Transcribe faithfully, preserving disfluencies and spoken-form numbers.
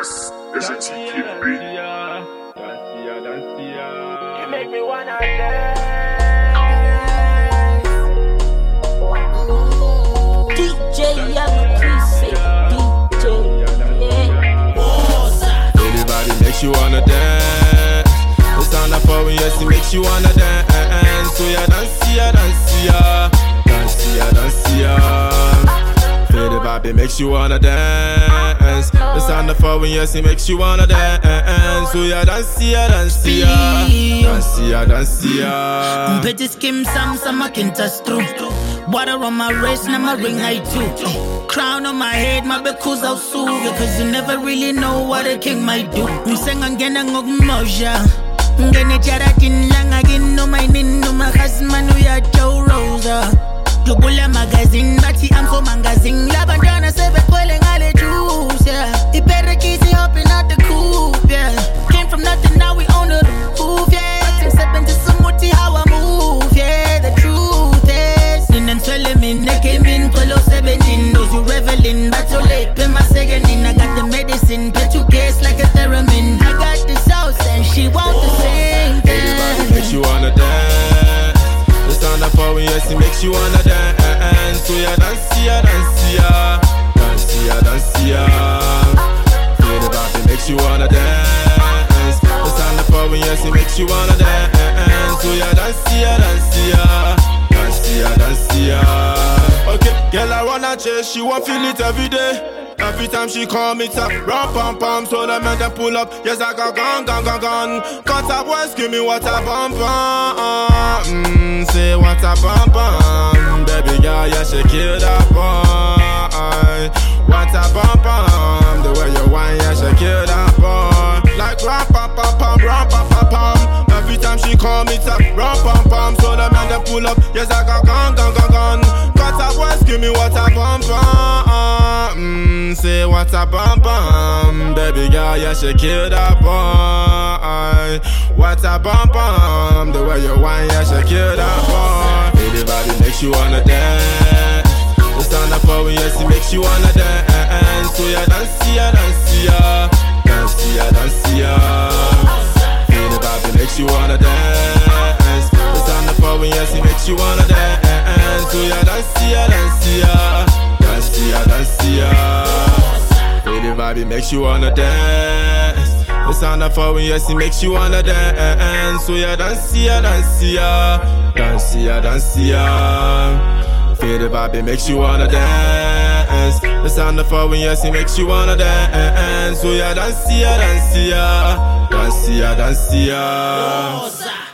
This is a T K B. You make me wanna dance. D J Young Precinct, D J, yeah. Anybody makes you wanna dance. The sound of power, yes, it makes you wanna dance. So yeah, dance, yeah, dance, yeah, dance, yeah, dance, yeah. Feel the vibe, it makes you wanna dance. The sound of power, yes, it makes you wanna dance. So yeah, dance, yeah, dance, yeah, dance, yeah, dance, yeah. Petty skim, some, some I can touch through. Water on my wrist, now my ring I do. Crown on my head, my because I'll sue. Because you never really know what a king might do. I'm saying I'm getting a moja. I'm gonna charatin lang again, no my nin, no my husband, we are Joe Rosa. Global magazine, but I'm so magazine. Labandana sebe quelling all the juice, yeah. It better keep it hopping out the coupe, yeah. Came from nothing, now we own the roof, yeah. Things happen to some muti how I move, yeah. The truth is, in and swelling me, neck came in, colo seventeen. Those you reveling, but so late, pay my second in. I got the medicine, pet you case like a theremin. I got the sauce and she want the same thing. Everybody makes you wanna dance. The sound of power, yes, it makes you wanna dance. So yeah, dance, yeah, dance, yeah, dance, yeah, dance, yeah. Feel the vibe, it makes you wanna dance. The sound of power, yes, it makes you wanna dance. So yeah, dance, yeah, dance, yeah, dance, yeah, dance, yeah. Okay, girl, I wanna chase, she won't feel it every day. Every time she call me tap, ram pam pam, so the men they pull up. Yes, I got gone, gone, gone, gone. Cut up, boy, scream me what a bum bum. Mmm, say what a bum bum. Baby girl, yeah, she kill that boy. What a bum bum. The way you whine, yeah, she kill that boy. Like ram pam pam pam, ram pam pam pam. Every time she call me tap, ram pam pam, so the men they pull up. Yes, I got gone, gone, gone, gone. Cut up, boy, scream me what a bum bum. Mmm, say what a bum bum. Baby girl, yeah, she kill that boy. What a bum bum. The way you whine, yeah, she kill that boy. Anybody makes you wanna dance. The sound of power, yes, it makes you wanna dance. So yeah, dance, yeah, dance, yeah, dance, yeah, dance, yeah. Anybody makes you wanna dance. The sound of power, yes, it makes you wanna dance. So yeah, dance, yeah, dance, yeah, dance, yeah, dance, yeah. Anybody makes you wanna dance. The sound of power, yes, it makes you wanna dance. So yeah, dance, yeah, dance, yeah, dance, yeah, dance, yeah. Feel the vibe, it makes you wanna dance. The sound of power, yes, it makes you wanna dance. So yeah, dance, yeah, dance, yeah, dance, yeah, dance, yeah.